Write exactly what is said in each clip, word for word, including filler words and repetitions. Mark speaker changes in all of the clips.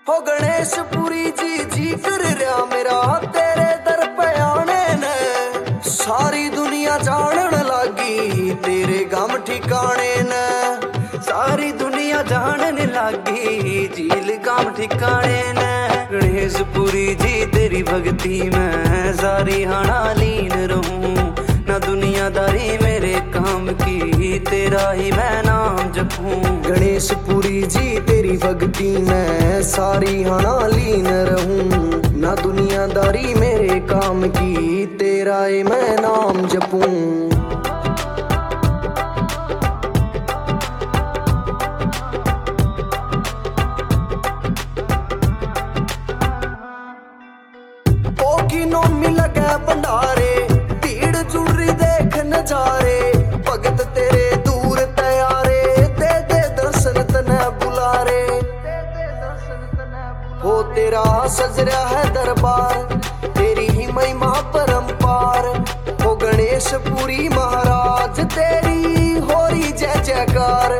Speaker 1: हो गणेशपुरी जी जी कर रहा मेरा तेरे दर पे आने ने। सारी दुनिया जानन लागी तेरे गम ठिकाने ने। सारी दुनिया जानन लागी झील गम ठिकाने ने। गणेशपुरी जी तेरी भक्ति में सारी हाना लीन रहूं। ना दुनियादारी मेरे काम की तेरा ही मैं नाम जपूं। गणेशपुरी जी तेरी भक्ति में सारी हाना लीन रहूं। ना दुनियादारी मेरे काम की तेरा ही मैं नाम जपूं। नौमी लगे भंडारे भीड़ जुड़ी देख नजारे। भगत तेरे दूर तैयारे दे दे दर्शन तने बुलारे। हो तेरा सज रहा है दरबार तेरी ही महिमा परंपार। हो गणेशपुरी महाराज तेरी हो रही जय जयकार।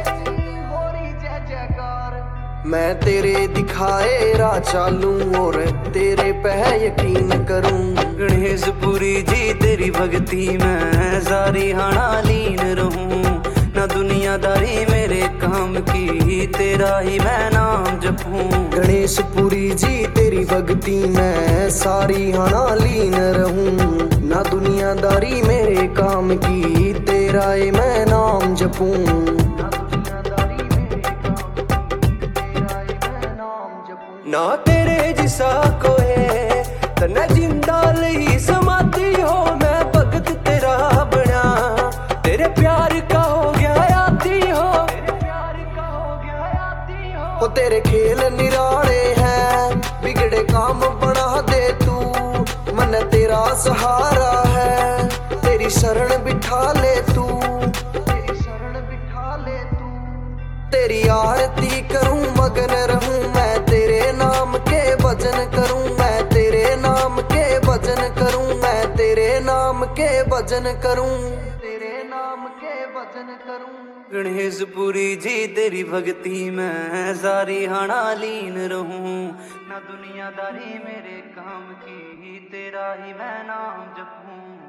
Speaker 1: मैं तेरे दिखाए राह चालूं और तेरे पे यकीन करूं। गणेशपुरी जी तेरी भक्ति में सारी हाना लीन रहूं। ना दुनियादारी मेरे काम की तेरा ही मैं नाम जपूं। गणेशपुरी जी तेरी भक्ति में सारी हाना लीन रहूं। ना दुनियादारी मेरे काम की तेरा ही मैं नाम जपूं। ना तेरे जिसा कोई तन्ने जिंदा लई समाधि हो। मैं भगत तेरा बना तेरे प्यार का हो गया आदी हो। हो तेरे खेल निराले हैं बिगड़े काम बना दे तू। मन तेरा सहारा है तेरी शरण बिठा ले तू। तेरी आरती करूं मगन रहूं मैं तेरे नाम के भजन करूं। मैं तेरे नाम के भजन करूं। मैं तेरे नाम के भजन करूं। तेरे नाम के भजन करूं। गणेशपुरी जी तेरी भक्ति में सारी हाना लीन रहूं। ना दुनियादारी मेरे काम की तेरा ही मैं नाम जपूं।